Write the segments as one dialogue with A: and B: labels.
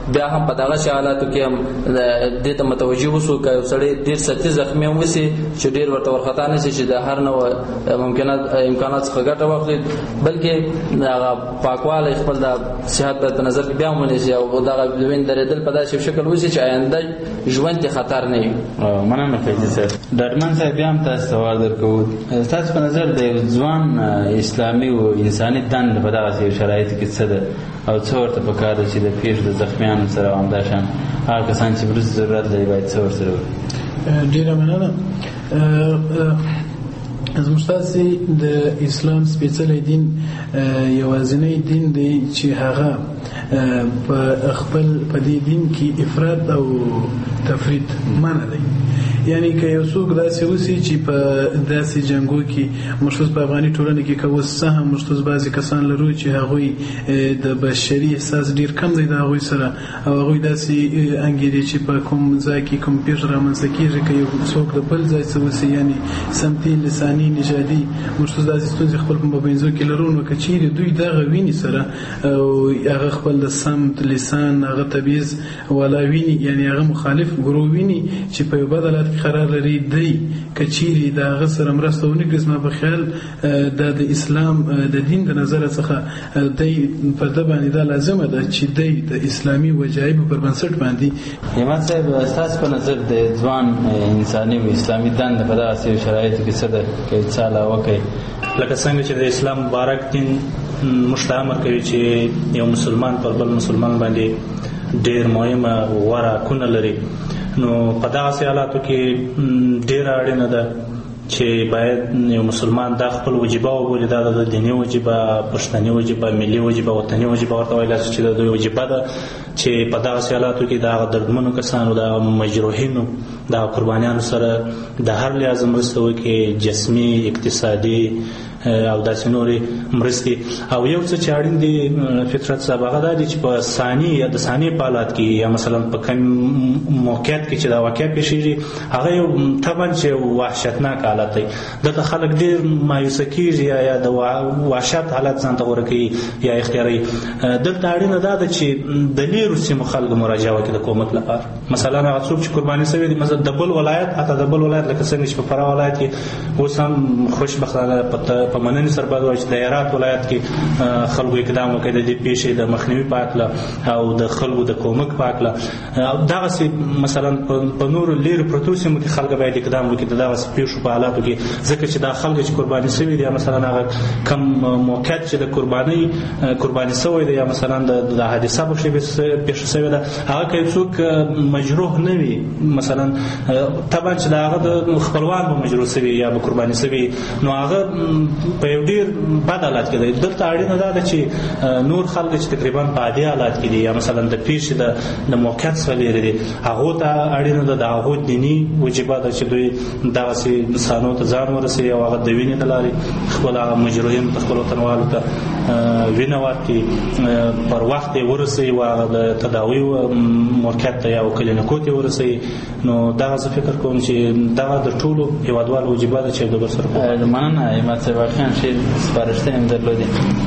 A: بیا هم په دغه حالاتو کې هم دې ته متوجه وسو که یو سړی ډېر سطحي زخمي هم وسي چې ډېر ورته ورخطا نه شي چې د هر نوع امکانات څخه ګټه واخلي، بلکې هغه پاکوالی خپل د صحت په نظر کې بیا هم ونیسي او دغه د وینې درېدل په داسې شکل وسي چې آینده ژوند کې خطر نه وي.
B: مننه فیضي صاحب. ډاکټرمن صاحب بیا هم تاسو سوال درکوو، تاسو په نظر د یو ځوان اسلامي او انساني دنده په دغسې شرایطو کې څه ده او څه ورته پکار ده چې د پیښو د زخمیانو سره او همداشان هغه کسان چې مرستې ضرورت لري باید څه ورسره وکړي؟
C: ډېره مننه. زموږ تاسې د اسلام سپېڅلی دین یوازینی دین دی چې هغه په خپل په دې دین کې افراط او تفرید منع دی. یعنی که یو څوک داسې وسي چې په داسې جنګو کې موږ په افغاني ټولنه کې که اوس څه هم موږ بعضې کسان لرو چې هغوی د بشري احساس ډېر کم دی د هغوی سره او هغوی داسې انګېري چې په کوم ځای کې کوم پېښه رامنځته کېږي که یو څوک د بل ځای څه وسي، یعنی سمتي لساني نژادي موږ داسې ستونزې خپل په مابینځو کې لرو، نو که چیرې دوی دغه ویني سره او هغه خپل د سمت لسان هغه تبعیض والا ویني، یعنی هغه مخالف ګروه ویني چې په یو بد حالت قرار لري، دی که چیرې د هغه سره مرسته ونه کړي، زما په خیال دا د اسلام د دین د نظره څخه دی پر ده باندې دا لازمه ده چې دی د اسلامي وجایبو پر بنسټ باندې.
B: همت صاحب ستاسو په نظر د ځوان انساني او اسلامي دنده په دغسې شرایطو کې څه ده که څه علاوه کوي؟
D: لکه څنګه چې د اسلام مبارک دین موږ ته امر کوي چې یو مسلمان پر بل مسلمان باندې ډېر مهمه غوره حقونه لري، نو په دغسې حالاتو کې ډېره اړینه ده چې باید یو مسلمان دا خپل وجیبه وبولي، دا د دیني وجیبه، پښتني وجیبه، ملي وجیبه، وطني وجیبه ورته ویلی چې د دوی وجیبه ده چې په دغسې حالاتو کې د هغه دردمنو کسانو، د مجروحینو، د قربانیانو سره د هر لحاظ مرسته وکړي، جسمي، اقتصادي او داسې نورې مرستې. او یو څه چې اړین دی فطرت صاحب هغه دا دی چې په ثاني یا د ثاني په حالات کې یا مثلا په کوم موقعیت کې چې دا واقع پیښیږي هغه یو طبعا چې وحشتناک حالت دی، دلته خلک ډېر مایوسه کېږي یا د وحشت حالت ځان ته غوره کوي یا اختیاروي. دلته اړینه دا ده چې د لیرو سیمو خلکو مراجعه وکړي د کومک لپاره. مثلا هغه څوک چې قرباني شوي دي مثلا د بل ولایت، حتی د بل ولایت لکه څنګه چې په فراه ولایت کې اوس هم خوشبختانه په مننې سره باید وایي چې د هرات ولایت کې خلکو اقدام وکړي د دې پیښې د مخنیوي په هکله او د خلکو د کومک په هکله. دغسې مثلا په نورو لیرې پرتو سیمو کې خلک باید اقدام وکړي د دغسې پیښو په حالاتو کې، ځکه چې دا خلک چې قرباني شوي دي یا مثلا هغه کم موقعیت چې د قرباني شوی دی یا مثلا د حادثه په پیښه شوې ده، هغه که څوک مجروح نه وي مثلا طبعا چې د هغه د خپلوان به مجروح شوي یا به قرباني شوي، نو هغه په یو ډېر بد حالت کې دی. دلته اړینه دا ده چې نور خلک چې تقریبا په عادي حالات کې دي یا مثلا د پیښې د موقعیت څخه لرې دي، هغو ته اړینه ده د هغو دیني وجیبه ده چې دوی دغسې انسانو ته ځان ورسوي او هغه د وینې د لارې خپل هغه مجروحین خپلو وطنوالو ته وینه ورکړي، پر وخت یې ورسوي او هغه د تداوي موقعیت ته یا کلینیکو ته ورسوي. نو دغه زه فکر کوم چې دغه د ټولو هېوادوالو وجیبه ده چې د بل سره
B: مننه. همت صاحب واقعا ښې سپارښتنې هم درلودې.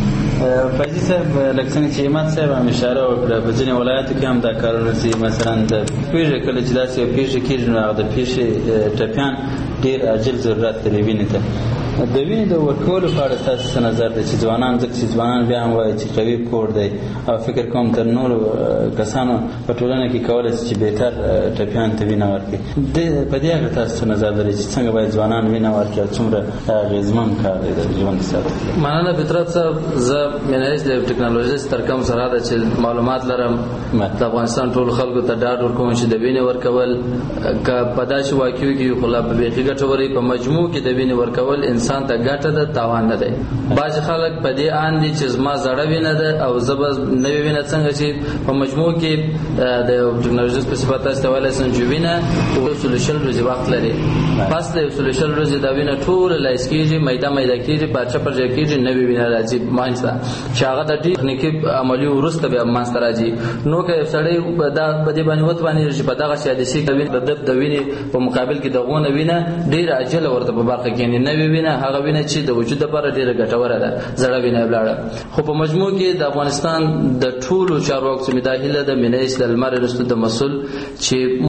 B: فیضي صاحب لکه څنګه چې همت صاحب هم اشاره وکړه په ځینې ولایاتو کې هم دا کارونه چې مثلا د پیښې کله چې داسې یو پیښه کېږي نو هغه د پیښې ټپیان ډېر عاجل ضرورت لري وینې ته. د وینې د ورکولو په اړه ستاسو څه نظر دی چې ځوانان، ځکه چې ځوانان بیا هم وایي چې قوي کور دی او فکر کوم تر نورو کسانو په ټولنه کې کولی شي چې بهتر ټپیانو ته وینه ورکړي، په دې اړه تاسو څه نظر لرئ چې څنګه باید ځوانان وینه ورکړي او څومره اغېزمن کار دی د ژوند ساتلو؟
A: مننه فطرت صاحب. زه مینهیز د ټکنالوژۍ تر کوم سره ده چې معلومات لرم د افغانستان ټولو خلکو ته ډاډ ورکوم چې د وینې ورکول که په داسې واقعو کې خو لا په بیخي ګټورې په مجموع کې د وینې ورکول انسان ته ګټه ده، تاوان نه دی. بعضې خلک په دې آن دي چې زما زړه وینه ده او زه به نوې وینه څنګه چې په مجموع کې د یو ټکنالوژۍ په صفت تاسو ته ویلی شم چې وینه 120 ورځې وخت لري. پس د 120 ورځې دا وینه ټوله لایس کېږي، میده کېږي، پارچه پرچه کېږي، نوې وینه راځي منځ ته چې هغه د تخنیکي عملیو وروسته بیا منځ ته راځي. نو که یو سړی په دې باندې وتوانېږي چې په دغسې حادثې کې د وینې په مقابل کې دغونه وینه ډېره عاجله ورته په برخه کېني، نوې وینه هغه وینه چې د وجود لپاره ډیره ګټوره ده زړه وینه ولاړه. خو په مجموع کې د افغانستان د ټولو چارواکو څخه د هیله د مینیس د لمر رسټو د مسول چې